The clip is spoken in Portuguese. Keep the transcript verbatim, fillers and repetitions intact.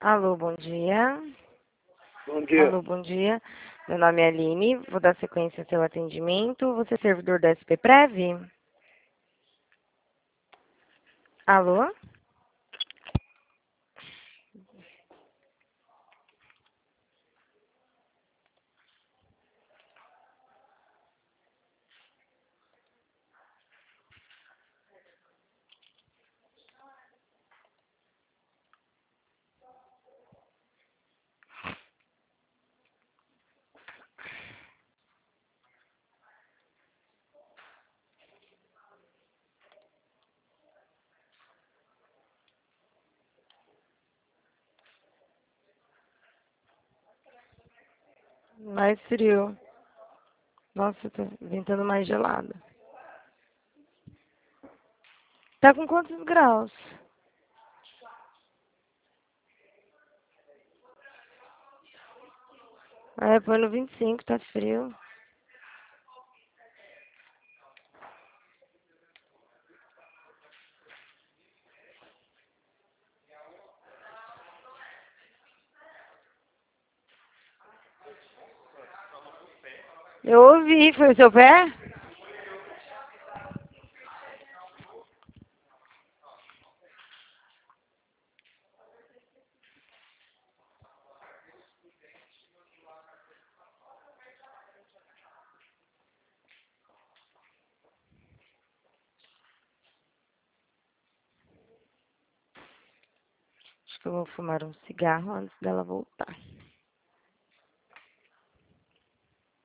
Alô, bom dia. Bom dia. Alô, bom dia. Meu nome é Aline, vou dar sequência ao seu atendimento. Você é servidor da S P Prev? Alô? Mais frio. Nossa, tá ventando mais gelado. Tá com quantos graus? É, põe no vinte e cinco, tá frio. Eu ouvi, foi o seu pé? Acho que eu vou fumar um cigarro antes dela voltar.